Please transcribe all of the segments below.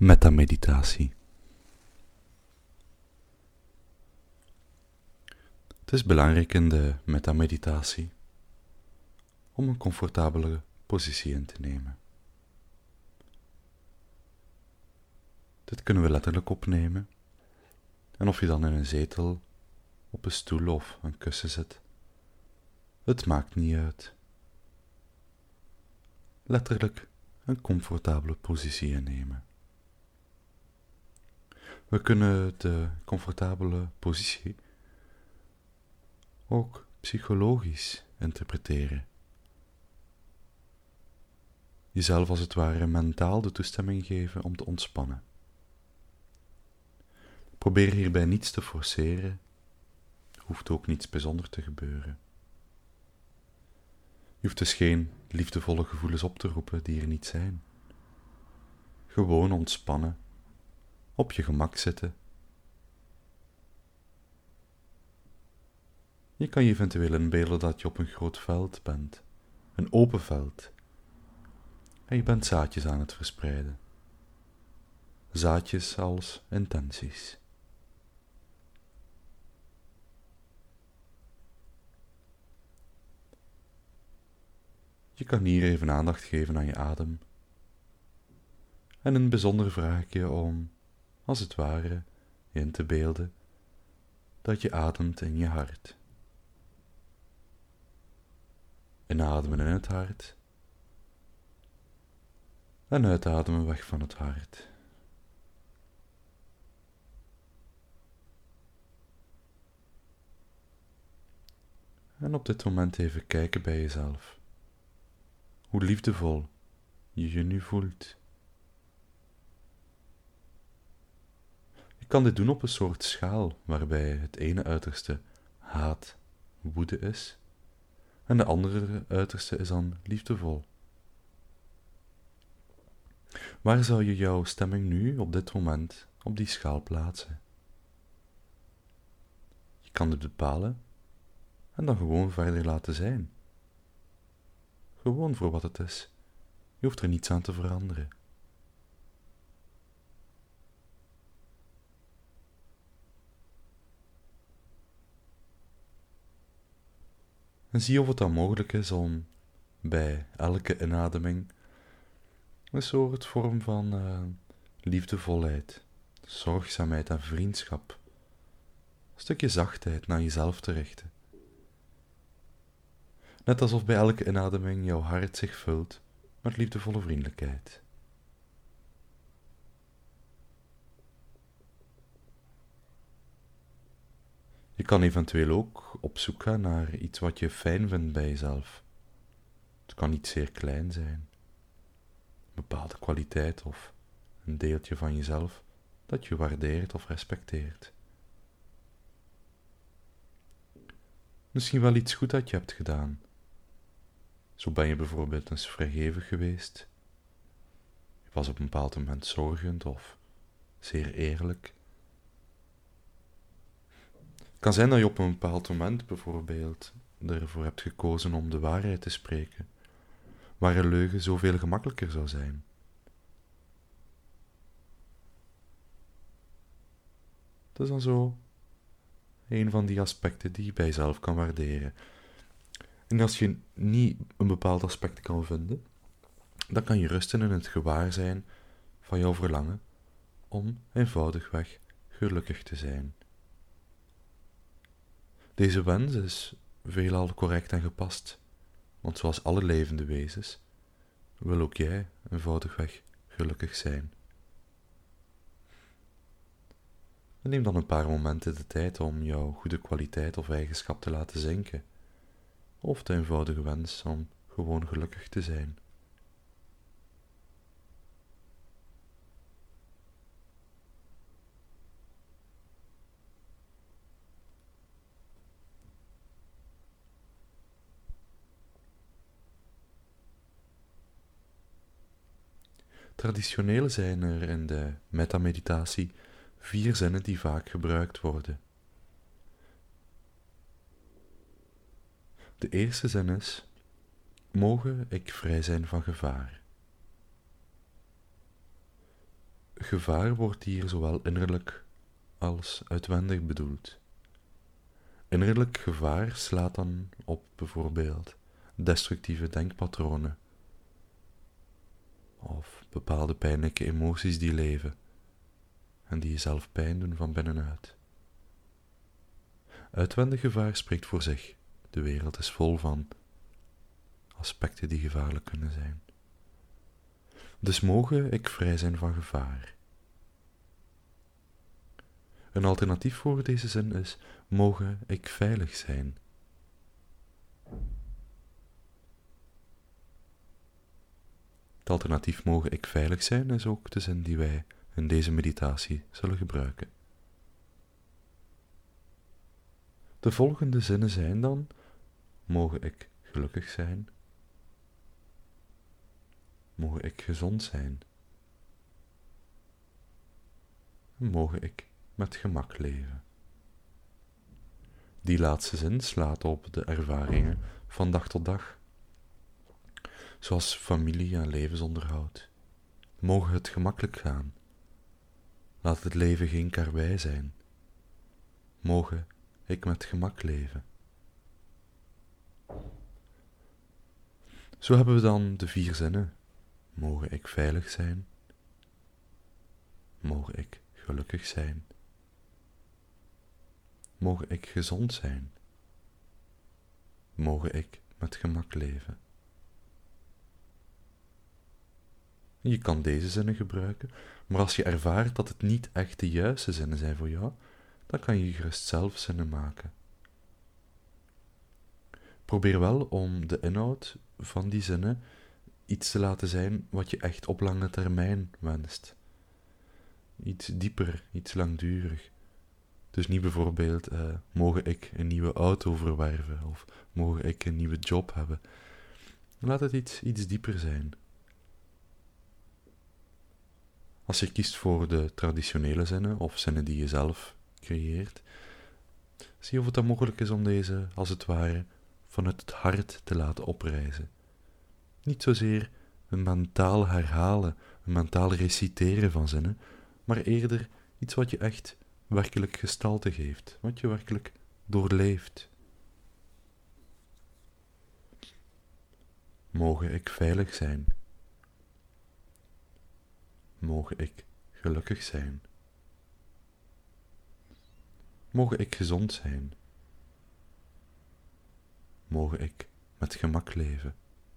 Metameditatie. Het is belangrijk in de metameditatie om een comfortabele positie in te nemen. Dit kunnen we letterlijk opnemen, en of je dan in een zetel, op een stoel of een kussen zit, het maakt niet uit. Letterlijk een comfortabele positie innemen. We kunnen de comfortabele positie ook psychologisch interpreteren. Jezelf als het ware mentaal de toestemming geven om te ontspannen. Probeer hierbij niets te forceren, hoeft ook niets bijzonders te gebeuren. Je hoeft dus geen liefdevolle gevoelens op te roepen die er niet zijn. Gewoon ontspannen, op je gemak zitten. Je kan je eventueel inbeelden dat je op een groot veld bent, een open veld, en je bent zaadjes aan het verspreiden. Zaadjes als intenties. Je kan hier even aandacht geven aan je adem. En in het bijzonder vraag ik je om, als het ware, in te beelden dat je ademt in je hart. Inademen in het hart en uitademen weg van het hart. En op dit moment even kijken bij jezelf. Hoe liefdevol je je nu voelt. Je kan dit doen op een soort schaal waarbij het ene uiterste haat, woede is en de andere uiterste is dan liefdevol. Waar zou je jouw stemming nu op dit moment op die schaal plaatsen? Je kan dit bepalen en dan gewoon verder laten zijn. Gewoon voor wat het is. Je hoeft er niets aan te veranderen. En zie of het dan mogelijk is om bij elke inademing een soort vorm van liefdevolheid, zorgzaamheid en vriendschap, een stukje zachtheid naar jezelf te richten. Net alsof bij elke inademing jouw hart zich vult met liefdevolle vriendelijkheid. Je kan eventueel ook op zoek gaan naar iets wat je fijn vindt bij jezelf. Het kan iets zeer klein zijn, een bepaalde kwaliteit of een deeltje van jezelf dat je waardeert of respecteert. Misschien wel iets goed dat je hebt gedaan. Zo ben je bijvoorbeeld eens vrijgevig geweest. Je was op een bepaald moment zorgend of zeer eerlijk. Het kan zijn dat je op een bepaald moment bijvoorbeeld ervoor hebt gekozen om de waarheid te spreken, waar een leugen zoveel gemakkelijker zou zijn. Dat is dan zo een van die aspecten die je bij jezelf kan waarderen. En als je niet een bepaald aspect kan vinden, dan kan je rusten in het gewaarzijn van jouw verlangen om eenvoudigweg gelukkig te zijn. Deze wens is veelal correct en gepast, want zoals alle levende wezens wil ook jij eenvoudigweg gelukkig zijn. En neem dan een paar momenten de tijd om jouw goede kwaliteit of eigenschap te laten zinken, of de eenvoudige wens om gewoon gelukkig te zijn. Traditioneel zijn er in de metameditatie 4 zinnen die vaak gebruikt worden. De eerste zin is: mogen ik vrij zijn van gevaar. gevaar wordt hier zowel innerlijk als uitwendig bedoeld. Innerlijk gevaar slaat dan op bijvoorbeeld destructieve denkpatronen of bepaalde pijnlijke emoties die leven en die jezelf pijn doen van binnenuit. Uitwendig gevaar spreekt voor zich. De wereld is vol van aspecten die gevaarlijk kunnen zijn. Dus mogen ik vrij zijn van gevaar. Een alternatief voor deze zin is: mogen ik veilig zijn. Het alternatief mogen ik veilig zijn is ook de zin die wij in deze meditatie zullen gebruiken. De volgende zinnen zijn dan: mogen ik gelukkig zijn. Mogen ik gezond zijn. En mogen ik met gemak leven. Die laatste zin slaat op de ervaringen van dag tot dag, zoals familie en levensonderhoud. Mogen het gemakkelijk gaan. Laat het leven geen karwei zijn. Mogen ik met gemak leven. Zo hebben we dan de 4 zinnen. Mogen ik veilig zijn. Mogen ik gelukkig zijn. Mogen ik gezond zijn. Mogen ik met gemak leven. Je kan deze zinnen gebruiken, maar als je ervaart dat het niet echt de juiste zinnen zijn voor jou, dan kan je gerust zelf zinnen maken. Probeer wel om de inhoud van die zinnen iets te laten zijn wat je echt op lange termijn wenst. Iets dieper, iets langdurig. Dus niet bijvoorbeeld, mogen ik een nieuwe auto verwerven of mogen ik een nieuwe job hebben. Laat het iets dieper zijn. Als je kiest voor de traditionele zinnen of zinnen die je zelf creëert, zie of het dan mogelijk is om deze, als het ware, vanuit het hart te laten oprijzen. Niet zozeer een mentaal herhalen, een mentaal reciteren van zinnen, maar eerder iets wat je echt werkelijk gestalte geeft, wat je werkelijk doorleeft. Mogen ik veilig zijn. Mogen ik gelukkig zijn. Mogen ik gezond zijn. Mogen ik met gemak leven.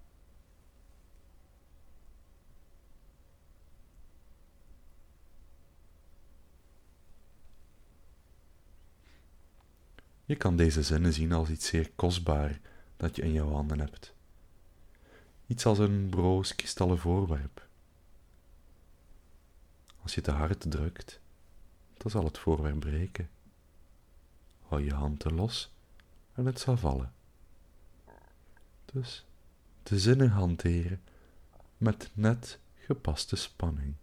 Je kan deze zinnen zien als iets zeer kostbaar dat je in jouw handen hebt. Iets als een broos kristallen voorwerp. Als je te hard drukt, dan zal het voorwerp breken. Hou je hand te los en het zal vallen. Dus de zinnen hanteren met net gepaste spanning.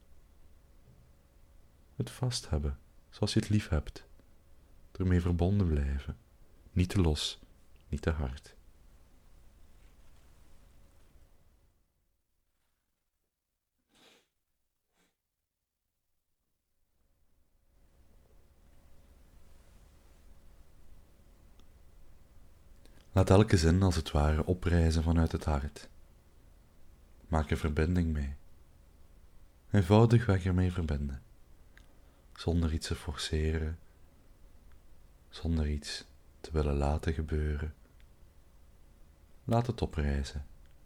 Het vasthebben zoals je het lief hebt. Ermee verbonden blijven. Niet te los, niet te hard. Laat elke zin als het ware oprijzen vanuit het hart. Maak er verbinding mee. Eenvoudigweg ermee verbinden. Zonder iets te forceren. Zonder iets te willen laten gebeuren. Laat het oprijzen.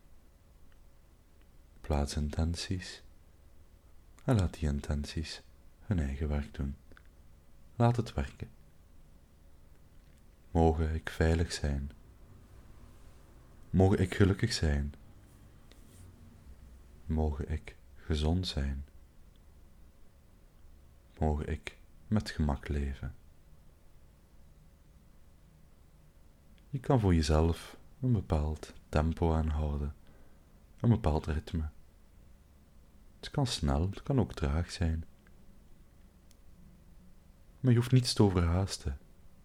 Plaats intenties. En laat die intenties hun eigen werk doen. Laat het werken. Mogen ik veilig zijn. Mogen ik gelukkig zijn. Mogen ik gezond zijn. Mogen ik met gemak leven. Je kan voor jezelf een bepaald tempo aanhouden, een bepaald ritme. Het kan snel, het kan ook traag zijn. Maar je hoeft niets te overhaasten.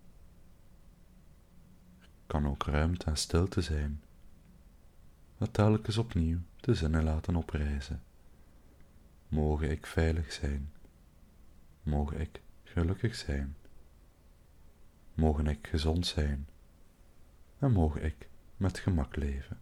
Er kan ook ruimte en stilte zijn. Dat telkens opnieuw de zinnen laten oprijzen. Mogen ik veilig zijn. Mogen ik gelukkig zijn. Mogen ik gezond zijn. En mogen ik met gemak leven.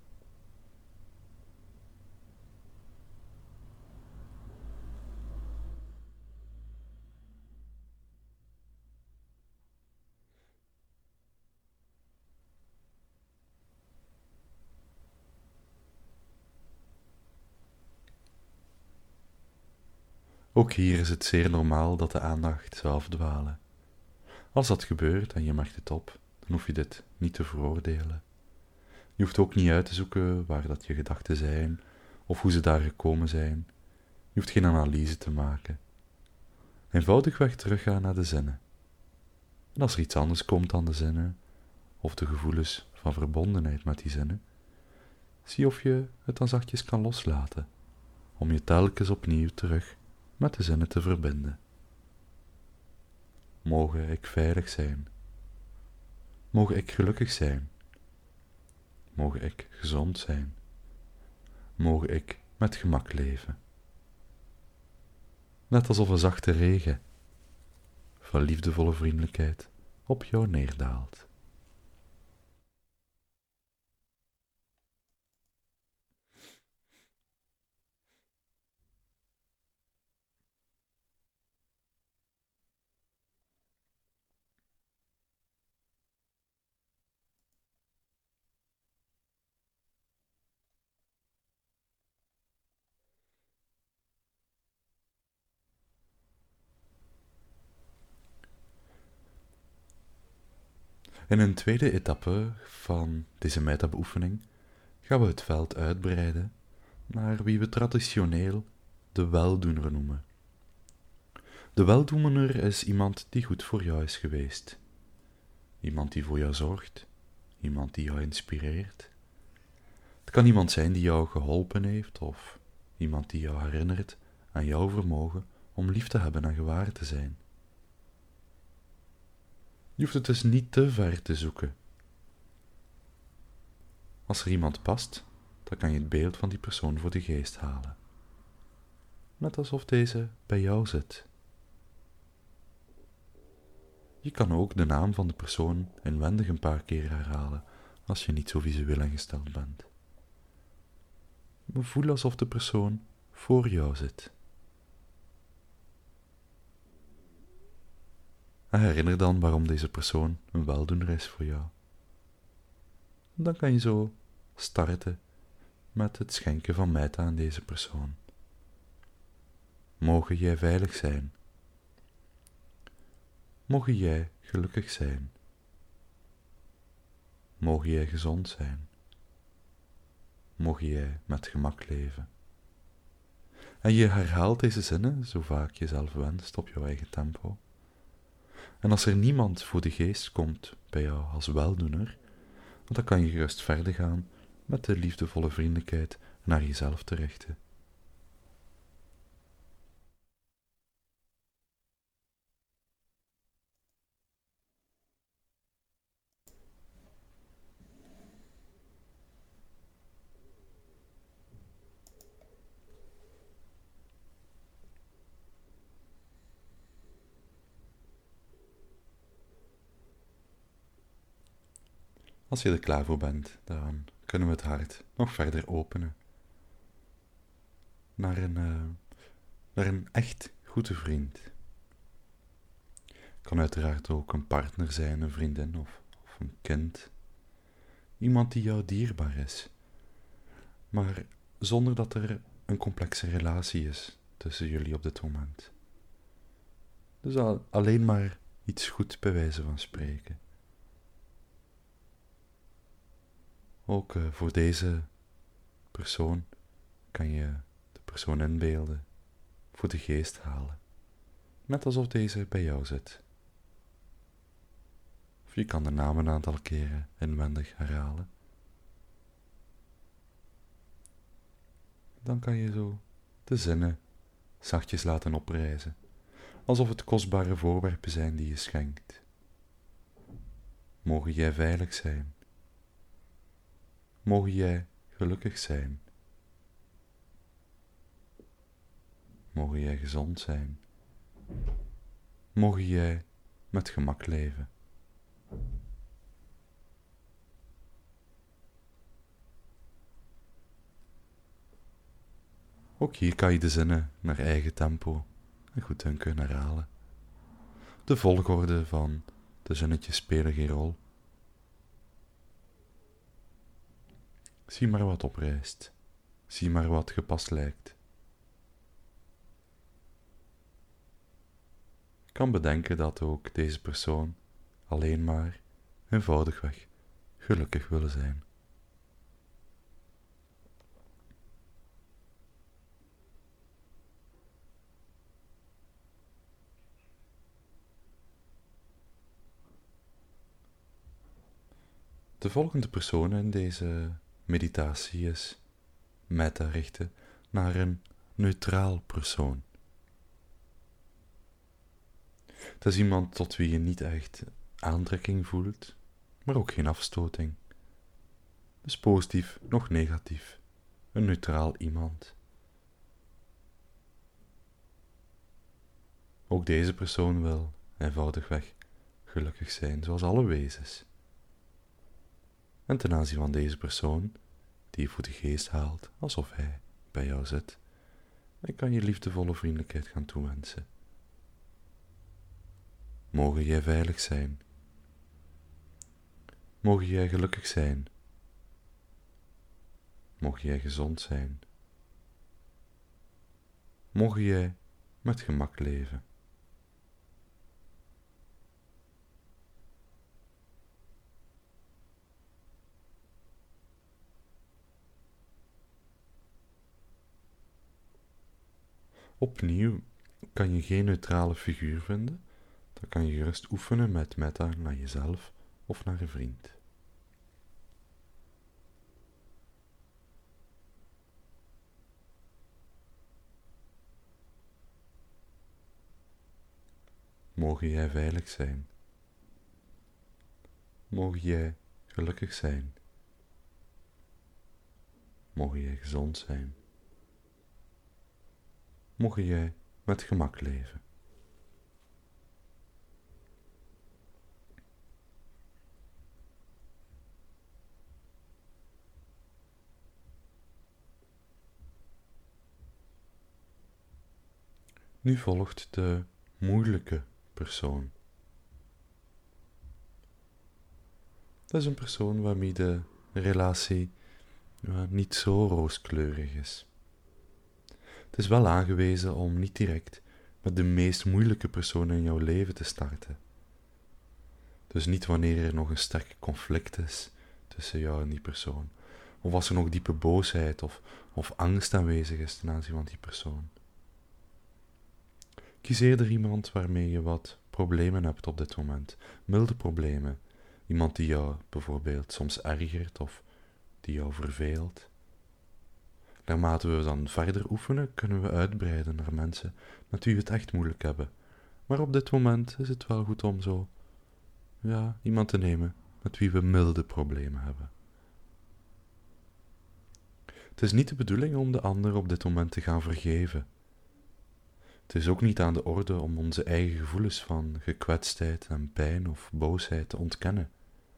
Ook hier is het zeer normaal dat de aandacht zou afdwalen. Als dat gebeurt en je merkt het op, dan hoef je dit niet te veroordelen. Je hoeft ook niet uit te zoeken waar dat je gedachten zijn, of hoe ze daar gekomen zijn. Je hoeft geen analyse te maken. Eenvoudigweg teruggaan naar de zinnen. En als er iets anders komt dan de zinnen, of de gevoelens van verbondenheid met die zinnen, zie of je het dan zachtjes kan loslaten, om je telkens opnieuw terug met de zinnen te verbinden. Mogen ik veilig zijn. Mogen ik gelukkig zijn. Mogen ik gezond zijn. Mogen ik met gemak leven. Net alsof een zachte regen van liefdevolle vriendelijkheid op jou neerdaalt. In een tweede etappe van deze metabeoefening gaan we het veld uitbreiden naar wie we traditioneel de weldoener noemen. De weldoener is iemand die goed voor jou is geweest. Iemand die voor jou zorgt. Iemand die jou inspireert. Het kan iemand zijn die jou geholpen heeft of iemand die jou herinnert aan jouw vermogen om lief te hebben en gewaar te zijn. Je hoeft het dus niet te ver te zoeken. Als er iemand past, dan kan je het beeld van die persoon voor de geest halen. Net alsof deze bij jou zit. Je kan ook de naam van de persoon inwendig een paar keer herhalen, als je niet zo visueel ingesteld bent. Maar voel alsof de persoon voor jou zit. En herinner dan waarom deze persoon een weldoener is voor jou. Dan kan je zo starten met het schenken van metta aan deze persoon. Mogen jij veilig zijn. Mogen jij gelukkig zijn. Mogen jij gezond zijn. Mogen jij met gemak leven. En je herhaalt deze zinnen zo vaak je zelf wenst op jouw eigen tempo. En als er niemand voor de geest komt bij jou als weldoener, dan kan je gerust verder gaan met de liefdevolle vriendelijkheid naar jezelf te richten. Als je er klaar voor bent, dan kunnen we het hart nog verder openen naar een echt goede vriend. Kan uiteraard ook een partner zijn, een vriendin of een kind. Iemand die jou dierbaar is, maar zonder dat er een complexe relatie is tussen jullie op dit moment. Dus alleen maar iets goed bij wijze van spreken. Ook voor deze persoon kan je de persoon inbeelden, voor de geest halen, net alsof deze bij jou zit. Of je kan de naam een aantal keren inwendig herhalen. Dan kan je zo de zinnen zachtjes laten oprijzen, alsof het kostbare voorwerpen zijn die je schenkt. Mogen jij veilig zijn. Mogen jij gelukkig zijn. Mogen jij gezond zijn. mogen jij met gemak leven. Ook hier kan je de zinnen naar eigen tempo en goeddunken herhalen. De volgorde van de zinnetjes spelen geen rol. Zie maar wat oprijst. Zie maar wat gepast lijkt. Je kan bedenken dat ook deze persoon alleen maar eenvoudigweg gelukkig willen zijn. De volgende persoon in deze meditatie is metta richten naar een neutraal persoon. Het is iemand tot wie je niet echt aantrekking voelt, maar ook geen afstoting. Dus positief, nog negatief. Een neutraal iemand. Ook deze persoon wil eenvoudigweg gelukkig zijn, zoals alle wezens. En ten aanzien van deze persoon, die je voor de geest haalt, alsof hij bij jou zit, dan kan je liefdevolle vriendelijkheid gaan toewensen. Mogen jij veilig zijn. Mogen jij gelukkig zijn. Mogen jij gezond zijn. Mogen jij met gemak leven. Opnieuw kan je geen neutrale figuur vinden, dan kan je gerust oefenen met metta naar jezelf of naar een vriend. Mogen jij veilig zijn. Mogen jij gelukkig zijn. Mogen jij gezond zijn. Mogen jij met gemak leven. Nu volgt de moeilijke persoon. Dat is een persoon waarmee de relatie niet zo rooskleurig is. Het is wel aangewezen om niet direct met de meest moeilijke persoon in jouw leven te starten. Dus niet wanneer er nog een sterk conflict is tussen jou en die persoon. Of als er nog diepe boosheid of angst aanwezig is ten aanzien van die persoon. Kies eerder iemand waarmee je wat problemen hebt op dit moment. Milde problemen. Iemand die jou bijvoorbeeld soms ergert of die jou verveelt. Naarmate we dan verder oefenen, kunnen we uitbreiden naar mensen met wie we het echt moeilijk hebben. Maar op dit moment is het wel goed om zo, iemand te nemen met wie we milde problemen hebben. Het is niet de bedoeling om de ander op dit moment te gaan vergeven. Het is ook niet aan de orde om onze eigen gevoelens van gekwetstheid en pijn of boosheid te ontkennen.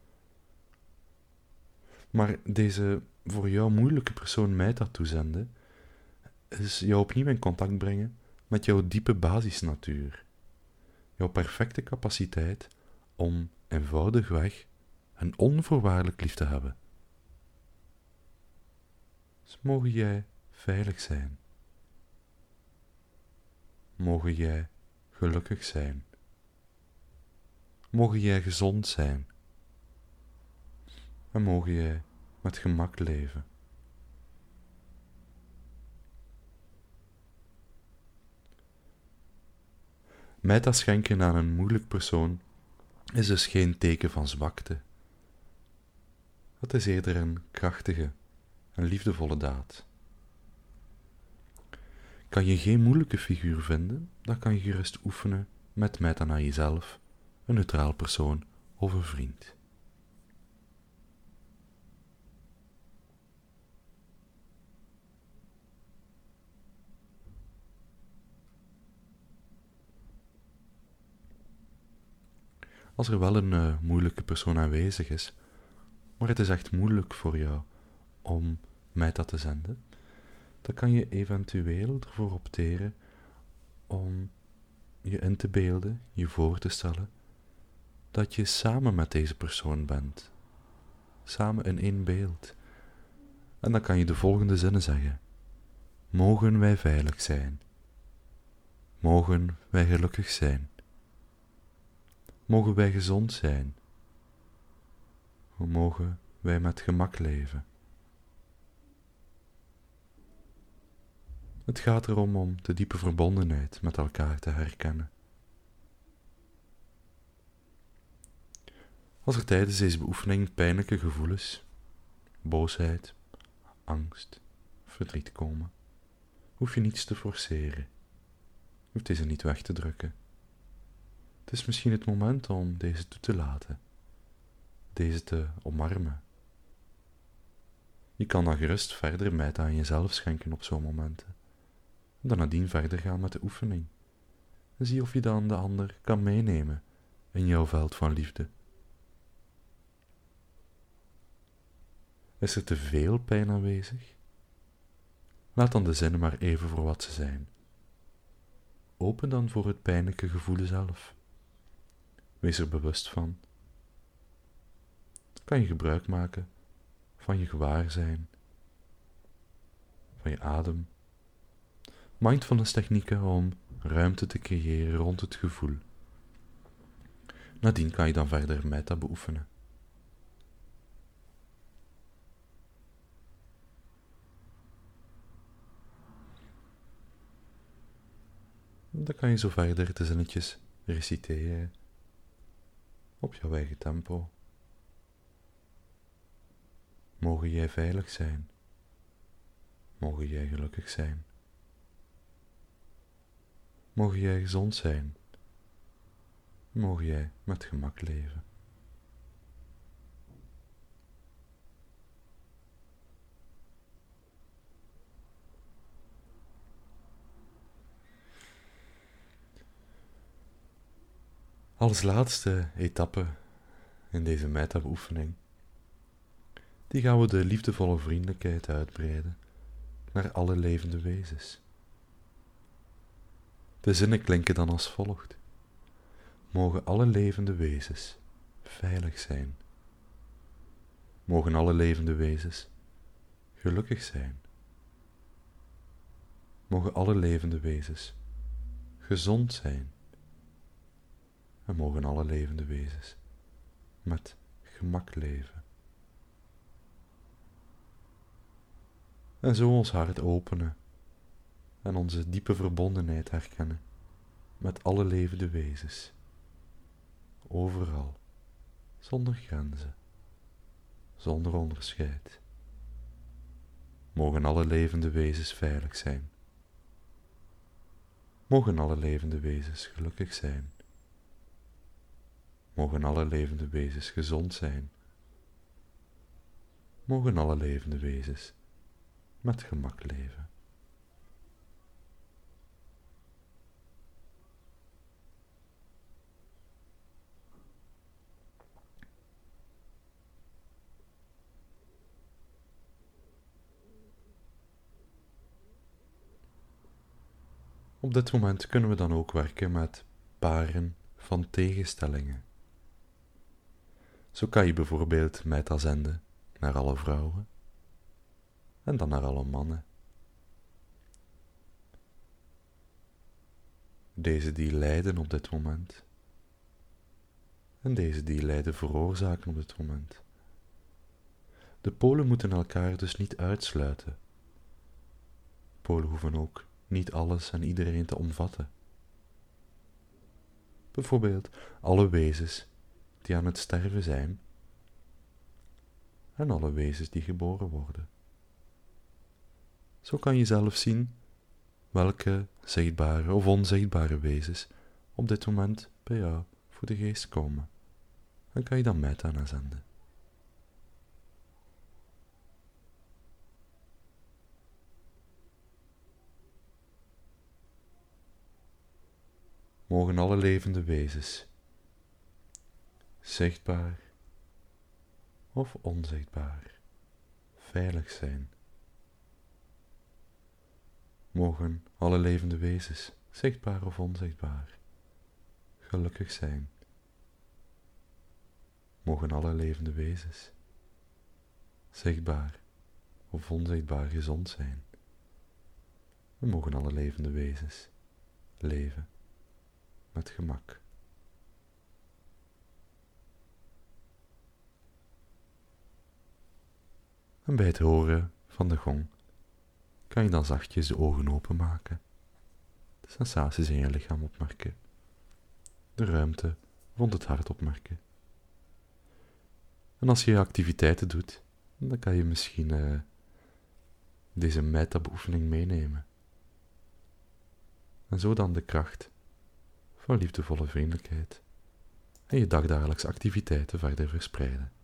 Maar deze voor jou moeilijke persoon metta toezenden, is jou opnieuw in contact brengen met jouw diepe basisnatuur. Jouw perfecte capaciteit om eenvoudigweg en onvoorwaardelijk lief te hebben. Dus mogen jij veilig zijn. Mogen jij gelukkig zijn. Mogen jij gezond zijn. En mogen jij met gemak leven. Metta schenken aan een moeilijk persoon is dus geen teken van zwakte. Het is eerder een krachtige en liefdevolle daad. Kan je geen moeilijke figuur vinden, dan kan je gerust oefenen met metta naar jezelf, een neutraal persoon of een vriend. als er wel een moeilijke persoon aanwezig is, maar het is echt moeilijk voor jou om mij dat te zenden, dan kan je eventueel ervoor opteren om je in te beelden, je voor te stellen, dat je samen met deze persoon bent. Samen in één beeld. En dan kan je de volgende zinnen zeggen. Mogen wij veilig zijn. Mogen wij gelukkig zijn. Mogen wij gezond zijn. Mogen wij met gemak leven. Het gaat erom om de diepe verbondenheid met elkaar te herkennen. Als er tijdens deze beoefening pijnlijke gevoelens, boosheid, angst, verdriet komen, hoef je niets te forceren. Je hoeft deze niet weg te drukken. Het is misschien het moment om deze toe te laten, deze te omarmen. Je kan dan gerust verder met aan jezelf schenken op zo'n momenten. En dan nadien verder gaan met de oefening. En zie of je dan de ander kan meenemen in jouw veld van liefde. Is er te veel pijn aanwezig? Laat dan de zinnen maar even voor wat ze zijn. Open dan voor het pijnlijke gevoel zelf. Wees er bewust van. Kan je gebruik maken van je gewaarzijn, van je adem. Mindfulness technieken om ruimte te creëren rond het gevoel. Nadien kan je dan verder metta beoefenen. Dan kan je zo verder de zinnetjes reciteren op jouw eigen tempo. Mogen jij veilig zijn. Mogen jij gelukkig zijn. Mogen jij gezond zijn. Mogen jij met gemak leven. Als laatste etappe in deze metta-beoefening, die gaan we de liefdevolle vriendelijkheid uitbreiden naar alle levende wezens. De zinnen klinken dan als volgt. Mogen alle levende wezens veilig zijn. Mogen alle levende wezens gelukkig zijn. Mogen alle levende wezens gezond zijn. En mogen alle levende wezens met gemak leven. En zo ons hart openen en onze diepe verbondenheid herkennen met alle levende wezens. Overal, zonder grenzen, zonder onderscheid. Mogen alle levende wezens veilig zijn. Mogen alle levende wezens gelukkig zijn. Mogen alle levende wezens gezond zijn. Mogen alle levende wezens met gemak leven. Op dit moment kunnen we dan ook werken met paren van tegenstellingen. Zo kan je bijvoorbeeld metta zenden naar alle vrouwen en dan naar alle mannen. Deze die lijden op dit moment en deze die lijden veroorzaken op dit moment. De polen moeten elkaar dus niet uitsluiten. Polen hoeven ook niet alles en iedereen te omvatten. Bijvoorbeeld alle wezens die aan het sterven zijn en alle wezens die geboren worden. Zo kan je zelf zien welke zichtbare of onzichtbare wezens op dit moment bij jou voor de geest komen. En kan je dan metta naar zenden. Mogen alle levende wezens zichtbaar of onzichtbaar, veilig zijn. Mogen alle levende wezens, zichtbaar of onzichtbaar, gelukkig zijn. Mogen alle levende wezens, zichtbaar of onzichtbaar, gezond zijn. En mogen alle levende wezens leven met gemak. En bij het horen van de gong kan je dan zachtjes de ogen openmaken, de sensaties in je lichaam opmerken, de ruimte rond het hart opmerken. En als je activiteiten doet, dan kan je misschien deze meta-beoefening meenemen. En zo dan de kracht van liefdevolle vriendelijkheid en je dagdagelijkse activiteiten verder verspreiden.